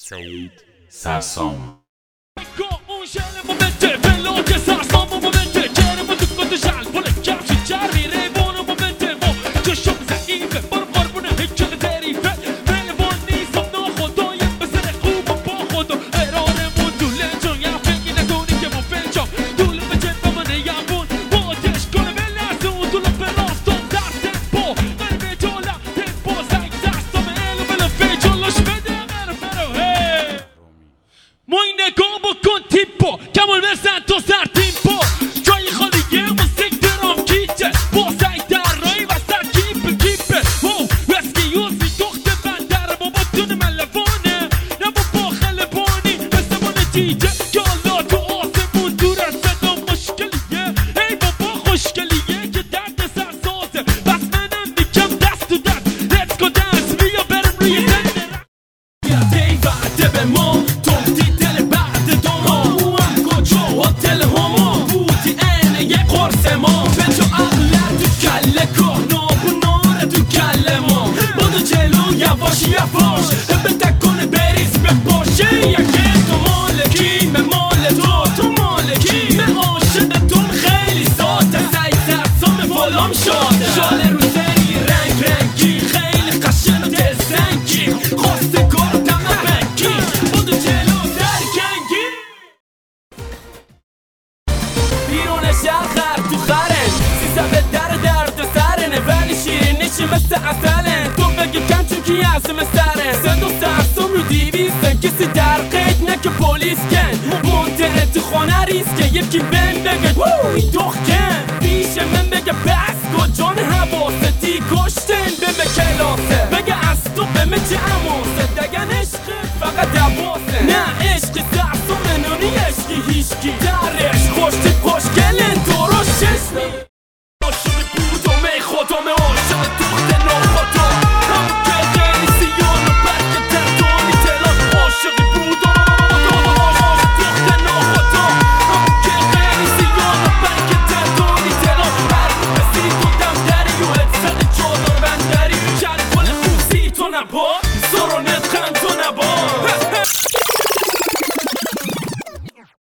سعید سرسام. یکی بهم بگه ووی دختن پیش من بگه بس کجان حواستی کشتن بهم کلاسه بگه از تو بهم چه اماسه دگن عشق فقط دواسه نه عشق سرسوم نونی عشقی هیشکی درش خوشتی خوشگلن درست چشمی شدی بودم ای خودم